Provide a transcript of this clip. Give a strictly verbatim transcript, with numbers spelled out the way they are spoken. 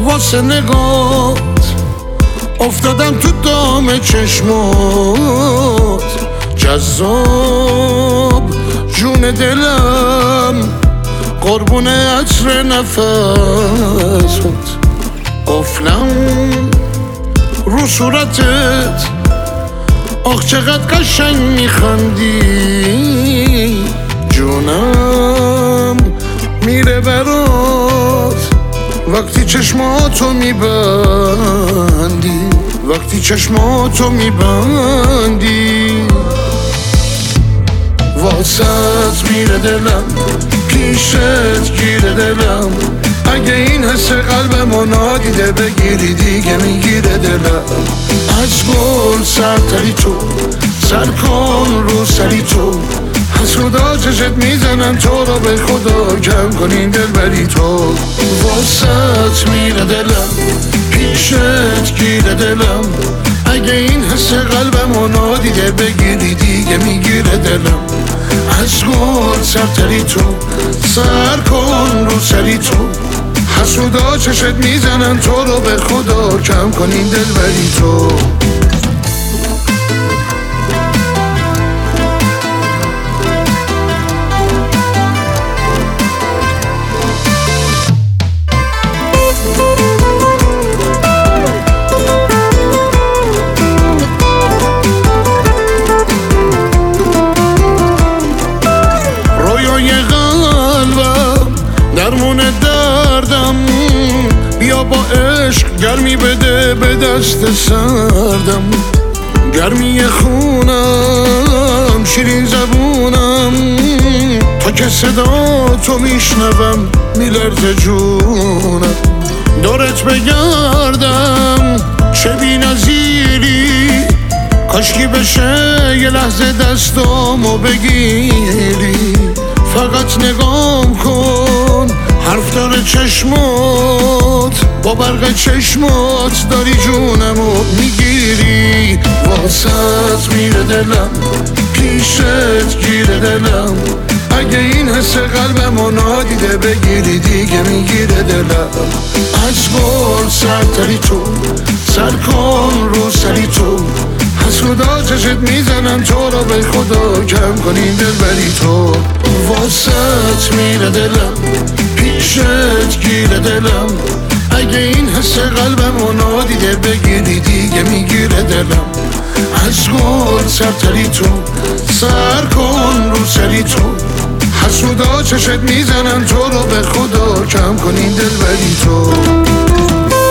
واسه نگات افتادم تو دام چشمات، جذاب جون دلم قربون عطر نفست، قفلم رو صورتت، آخ چقدر قشنگ میخندی، جونم میره برات وقتی چشماتو میبندی، وقتی چشماتو میبندی. واسط میره دلم، پیشت گیره دلم، اگه این حس قلبمو نادیده بگیری دیگه میگیره دلم. از گل سرتری تو، سر کن رو سری تو، حسودا چشت میزنن تو رو به خدا کم کن این دل بری تو. واسط میره دلم، پیشت گیره دلم، اگه این حس قلبمو نادیده بگیری دیگه میگیره دلم. از گل سرتری تو، سر کن رو سری تو، حسودا چشت میزنن تو رو به خدا کم کن این دل بری تو. درمون دردم بیا با عشق گرمی بده به دست سردم، گرمی خونم شیرین زبونم، تا که صدا تو میشنوم میلرزه جونم. دورت بگردم چه بی نظیری، کاشکی بشه یه لحظه دستامو بگیری، فقط نگام کن حرف داره چشمات، با برق چشمات داری جونمو میگیری. واسط میره دلم، پیشت گیره دلم، اگه این حس قلبمو نادیده بگیری دیگه میگیره دلم. از گل سرتری تو، سر کن رو سری تو، حسودا چشت میزنن تو رو به خدا کم کن این دل بری تو. واسط میره دلم، پیشت گیره دلم، اگه این حس قلبمو نادیده بگیری دیگه میگیره دلم. از گل سرتری تو، سر کن رو سری تو، حسودا چشت میزنن تو رو به خدا کم کن این دل بری تو.